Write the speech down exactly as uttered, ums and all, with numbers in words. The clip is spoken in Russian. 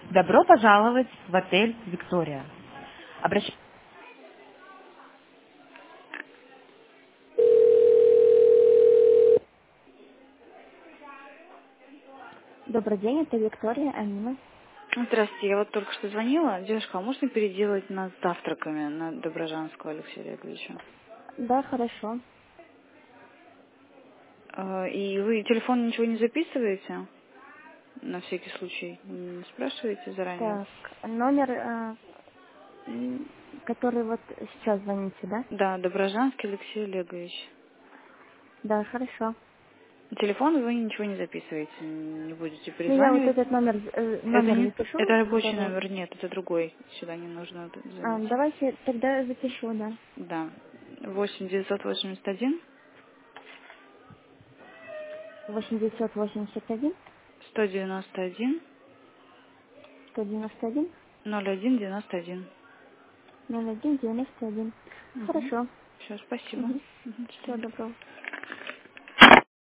Добро пожаловать в отель «Виктория». Обращ- Добрый день, это Виктория, Амина. Здравствуйте, я вот только что звонила. Девушка, а можно переделать нас завтраками на Доброжанского Алексея Олеговича? Да, хорошо. А, И вы телефон ничего не записываете? На всякий случай. Не спрашиваете заранее? Так, номер, э, м, который вот сейчас звоните, да? Да, Доброжанский Алексей Олегович. Да, хорошо. Телефон вы ничего не записываете, не будете Ну, я вот перезванивать. этот номер, э, Это номер не это запишу, рабочий который... номер, нет, это другой. Сюда не нужно А, звонить. давайте тогда запишу, да. Да. восемь девятьсот восемьдесят один восемь девятьсот восемьдесят один сто девяносто один сто девяносто один ноль один девяносто один. ноль один девяносто один. Угу. Хорошо. Все, спасибо. Угу. Мгм, до Всего свидания. доброго.